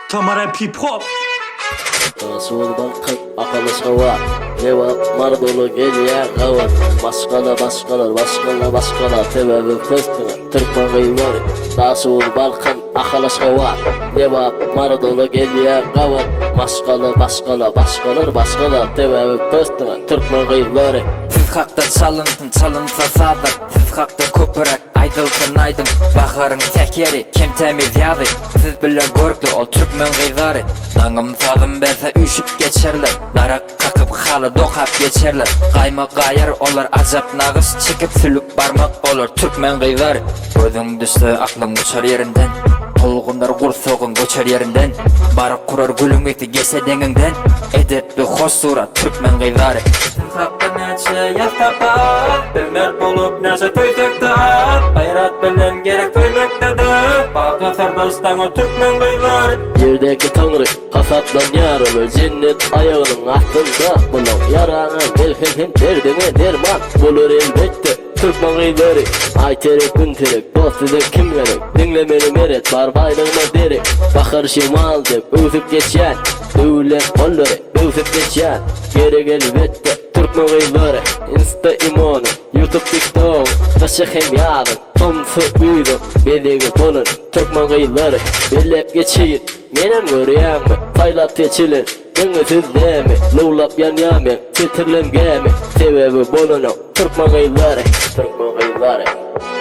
Tamara P-pop. Suul balkın akalışı var. Cevap mar dolu geliyor kavat. Başkalar Tebebi fıstığın Türkmen var. Da suul balkın akalışı var. Cevap mar dolu geliyor kavat. Başkalar Tebebi fıstığın Türkmen var. Siz hakta çalıntı sadır. Siz hakta köpürek aydılsın aydın. Baharın tek yeri kim temiz yadı. Siz bilen görkü o Türkmen gıyzarı. Nangım sadım berse üşüp geçerler. Darak kakıp halı dokap geçerler. Kayma gayar olar acap nağız. Çekip sülük barmak olur Türkmen gıyzarı. Gözün düştü aklım uçar yerinden. Tolgunlar kursoğun göçer yerinden. Barık kurar gülüm eti gese denginden. Edepli hoş surat Türkmen gıyzarı. Hakkı neçe yastapat Bilmer bulup neçe tüysüktat Bayrat bilen gerek tüymektedir Bakı serdastan o Türkmen gıylar Yerdeki tanrı kasaplan yarılır. Cennet ayağının altında. Bunun yarağına melhem derdine derman bulur elbette Türkmen gıyları. Ay terek gün terek dostu da kim gerek. Dinlemeli meret var bayrağına derek. Bakır şimal dep öfüp geçen Dövlet kolları öfüp geçen Gerek elbette Türkmen gıyları. Insta imonu YouTube TikTok Taşık hem yarın Tomsu uydu Bedegi bolun Türkmen gıyları. Bellep geçeyim Menem görüyen mi? Paylat geçilir Beni sizlemi Lulap yan yamen Titirlem gemi Sebebi bolunu Türkmen gıyları.